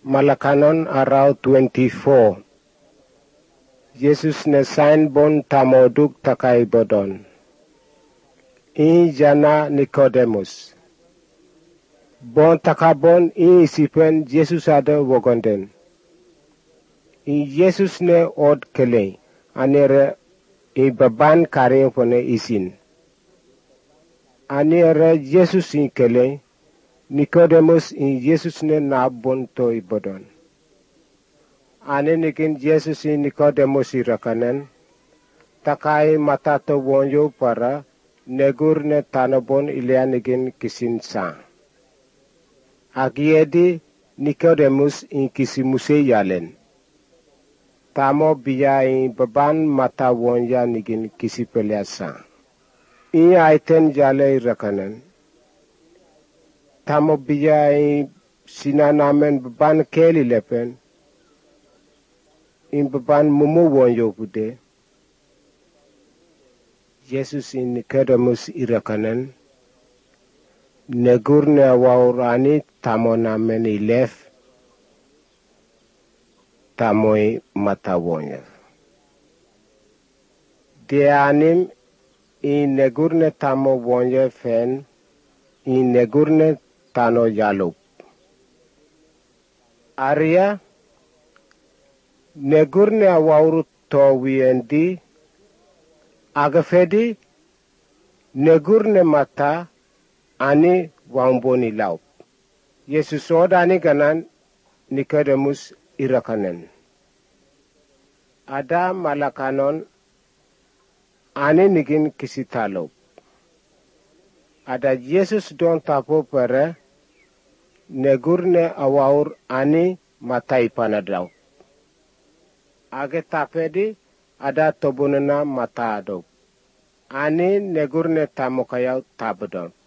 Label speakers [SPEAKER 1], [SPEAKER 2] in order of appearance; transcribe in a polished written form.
[SPEAKER 1] Malakanon araw 24. Yesus ne sain bon tamoduk takai bodon. I jana Nikodemus. Bon takabon I isipen Yesus ada wogonden. I Yesus ne od kele anere I baban karing pone isin. Anere Yesus I kele Nikodemus I Yesus ne na bon to ibodon. Ane nikin Yesus I Nikodemus I rakanen takai mata to wonyo para negur ne tanabon ilya nikin kisin sa. Agiedi Nikodemus I kisimuse yalen. Tamo biya I baban mata wonya nikin kisipelya sa. I aiten jale rakanen. Tamo biya I sinanamen baban keli lepen. In baban mumu wonyo bude. Yesus in Nikodemus irakanen. Negurne waurani tamo namen ilef. Tamoi mata wonya. Dianim in negurne tamo wonya fen. In negurne tano yalup. Arya negurne wauru to wiendi agafedi negurne mata ani wamboni laup. Yesus odani ganan Nikodemus irakanen. Ada malakanon ani nigin kisitalo. Ada Yesus don tapo pere negurne awaur ani matai panadau. Age tapedi ada tobunena mata adau. Ani negurne tamokayau tabedon.